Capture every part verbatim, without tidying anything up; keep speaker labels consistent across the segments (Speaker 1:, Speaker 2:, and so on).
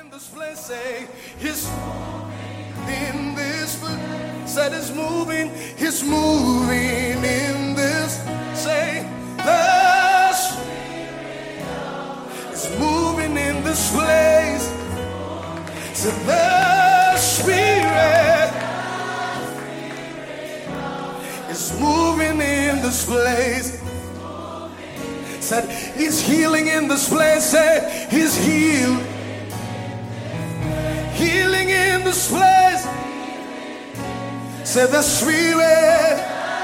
Speaker 1: this place, say, He's in this place. Said He's moving, He's moving in this. Say, the Spirit is moving in this place. Say, the Spirit is moving in this place. Said He's healing in this place. Say, He's healed. Healing in this place. Say, the Spirit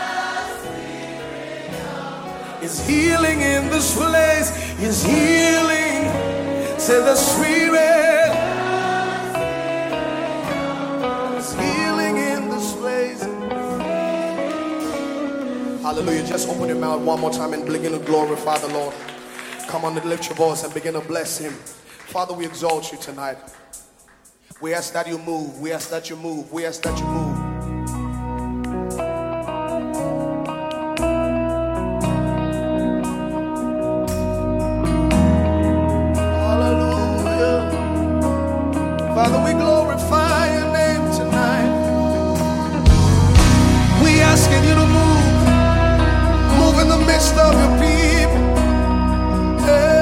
Speaker 1: is healing in this place. He's healing. Say, the Spirit is healing in this place. Hallelujah. Just open your mouth one more time and begin to glorify the Lord. Come on and lift your voice and begin to bless Him. Father, we exalt you tonight. We ask that you move. We ask that you move. We ask that you move. Hallelujah. Father, we glorify your name tonight. We asking you to move. Move in the midst of your people. Hey.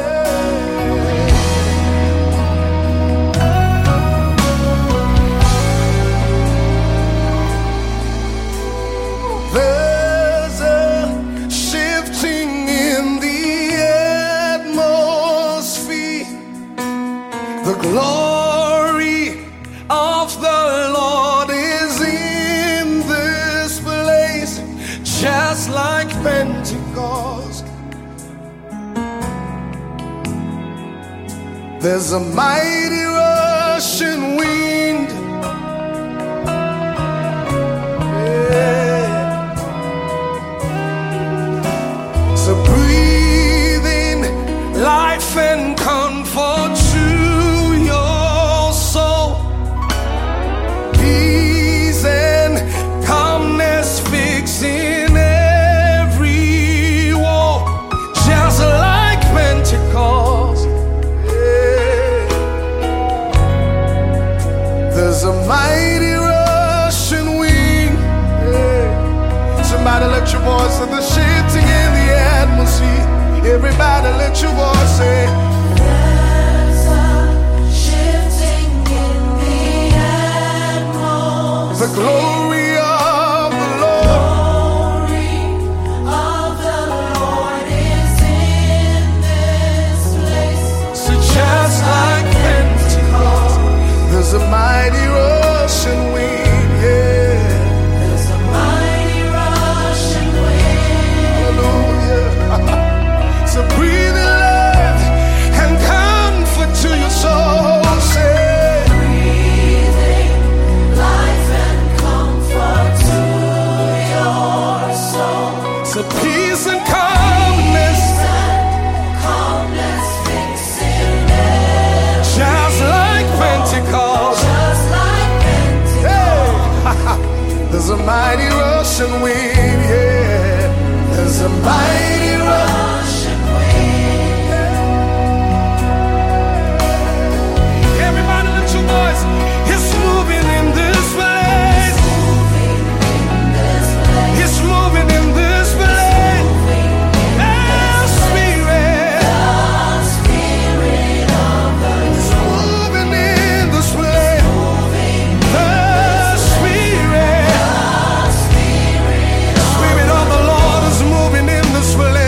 Speaker 1: There's a shifting in the atmosphere. The glory of the Lord is in this place, just like Pentecost. There's a mighty rushing wind. Yeah. So breathe in life and comfort to your soul. Peace and calmness fixing every wall, just like Pentecost. Yeah. There's a mighty rushing wind. Yeah. Somebody let your voice in the shifting in the atmosphere. Everybody let your voice say,
Speaker 2: There's a shifting in the atmosphere.
Speaker 1: the glory of the Lord.
Speaker 2: Glory of the Lord is in this place.
Speaker 1: So just like Pentecost, there's a mighty rushing wind, yeah.
Speaker 2: There's a mighty rushing wind.
Speaker 1: Hallelujah. So breathe in life and comfort to your soul. Say,
Speaker 2: Breathing life and comfort to your soul.
Speaker 1: so peace and calmness,
Speaker 2: Calmness fixing every,
Speaker 1: just like Pentecost.
Speaker 2: just like Pentecost.
Speaker 1: Hey. There's a mighty rushing wind, yeah. There's a mighty rushing.
Speaker 2: Rushing wind.
Speaker 1: Everybody lift your voice. It's moving in this place.
Speaker 2: Moving in this place.
Speaker 1: It's moving in this place. The Spirit
Speaker 2: The Spirit of the
Speaker 1: is moving in this place.
Speaker 2: moving.
Speaker 1: The Spirit,
Speaker 2: The Spirit of
Speaker 1: Spirit of the Lord is moving in this place.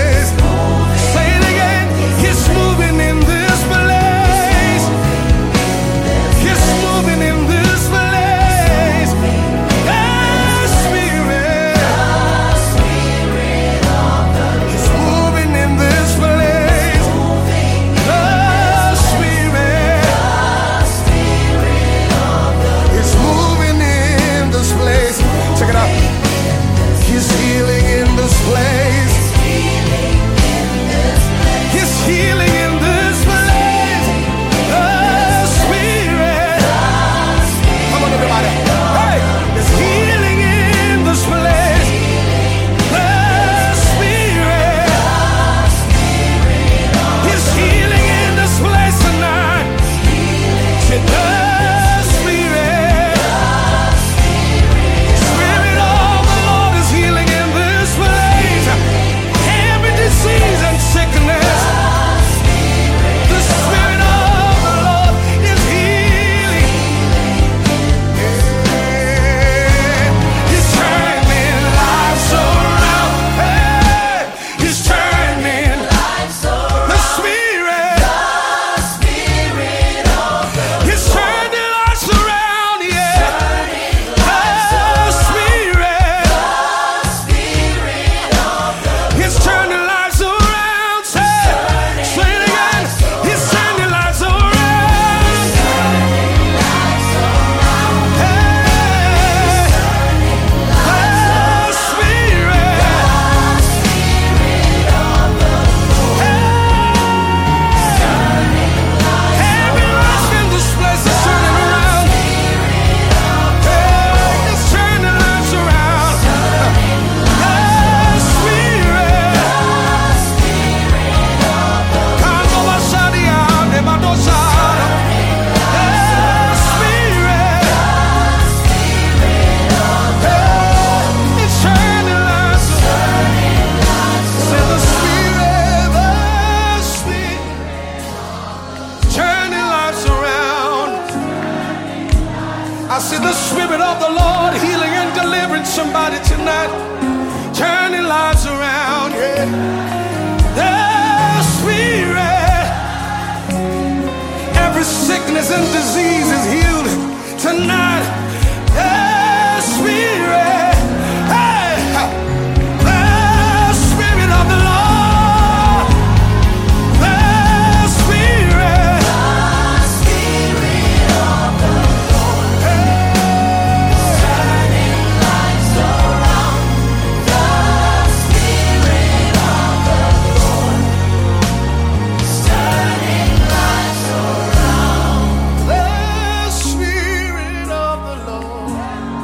Speaker 1: I see the Spirit of the Lord healing and delivering somebody tonight, turning lives around. Yeah. The Spirit, every sickness and disease is healed tonight. The Spirit, hey, the Spirit of the Lord, the Spirit,
Speaker 2: The Spirit of the Lord is turning lives around. The Spirit of the Lord is turning lives around.
Speaker 1: the Spirit of the Lord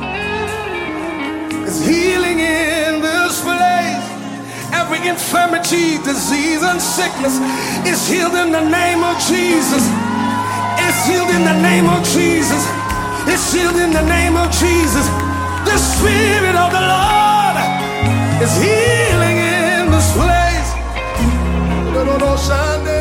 Speaker 1: is healing in this place. Every infirmity, disease, and sickness is healed in the name of Jesus. It's healed in the name of Jesus. It's healed in the name of Jesus. The Spirit of the Lord is healing in this place.